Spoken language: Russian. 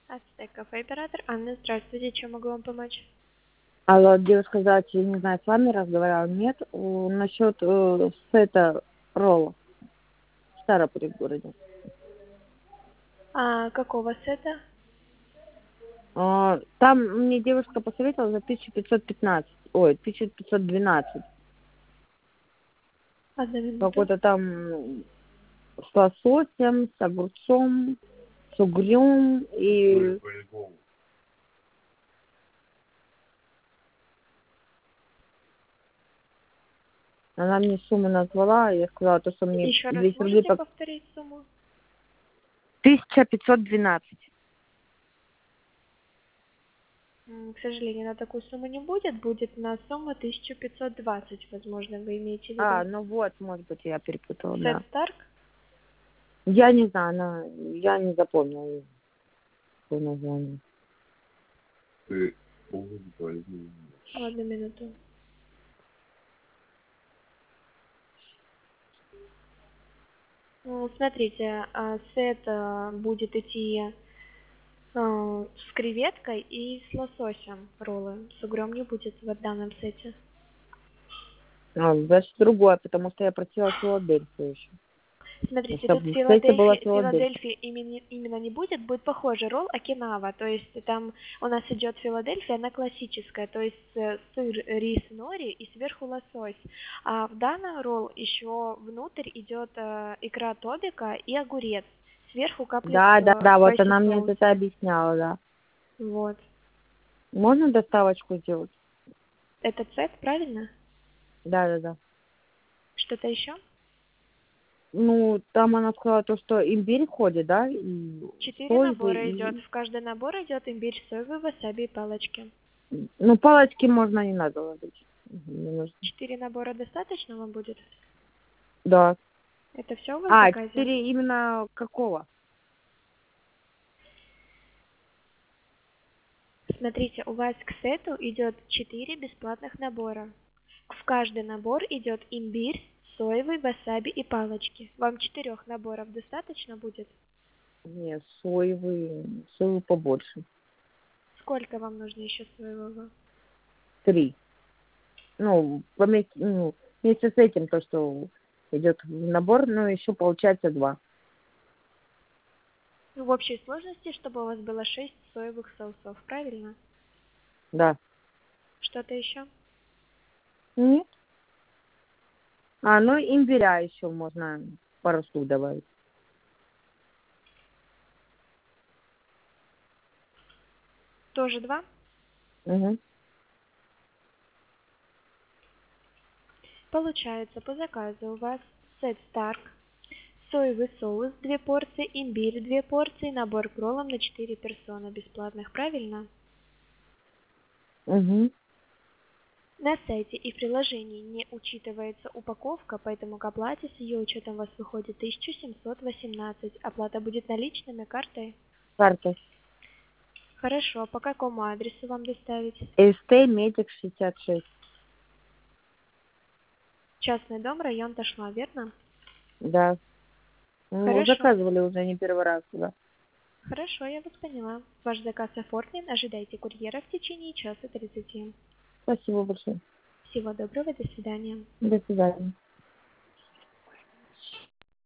Ацтек кафе оператор Анна, здравствуйте, чем могу вам помочь? Алло, девушка, здравствуйте, я не знаю, с вами разговаривала, нет, насчет сета ролла в Старополе в городе. А какого сета? Там мне девушка посоветовала за 1515, ой, 1512. Одну минуту. Какой-то там с лососем, с огурцом, с угрем и... Она мне сумму назвала, я сказала, то, что мне Еще раз 200 рублей можете по... повторить сумму? 1512. К сожалению, на такую сумму не будет. Будет на сумму 1520, возможно, вы имеете в виду. Ну вот, может быть, я перепутала, Сет да. Старк? Я не знаю, я не запомнила его название. Одну минуту. Смотрите, сет будет идти с креветкой и с лососем роллы. С угрем не будет в данном сете. Значит, другое, потому что я просила Филадельфию еще. Смотрите, тут Чтобы в сете была Филадельфия. Филадельфия именно не будет, будет похожий ролл Окинава, то есть там у нас идет Филадельфия, она классическая, то есть сыр, рис, нори и сверху лосось. А в данный ролл еще внутрь идет икра тобика и огурец, сверху капли Да, вот спайси она мне соуса. это объясняла, да. Вот. Можно доставочку сделать? Это сет, правильно? Да. Что-то еще? Ну, там она сказала то, что имбирь входит, да, и 4 сойвы, набора идет. и... В каждый набор идет имбирь, соевый, васаби и палочки. Ну, палочки можно не надо ложить. Не нужно. 4 набора достаточно вам будет? Да. Это все у вас в заказе? 4 именно какого? Смотрите, у вас к сету идет 4 бесплатных набора. В каждый набор идет имбирь, соевый, васаби и палочки. Вам 4 наборов достаточно будет? Нет, соевый побольше. Сколько вам нужно еще соевого? 3. Ну, вместе с этим, то, что идет в набор, но еще получается 2. В общей сложности, чтобы у вас было 6 соевых соусов, правильно? Да. Что-то еще? Нет. Ну имбиря еще можно пару штук добавить. Тоже 2? Угу. Получается, по заказу у вас сет Старк, соевый соус 2 порции, имбирь 2 порции, набор к роллам на 4 персоны бесплатных, правильно? Угу. На сайте и в приложении не учитывается упаковка, поэтому к оплате с ее учетом у вас выходит 1718. Оплата будет наличными, картой? Карта. Хорошо, по какому адресу вам доставить? СТ Медик 66. Частный дом, район Ташма, верно? Да. Хорошо. Заказывали уже не первый раз, да. Хорошо, я вас поняла. Ваш заказ оформлен, ожидайте курьера в течение часа 30. Спасибо большое. Всего доброго, до свидания. До свидания.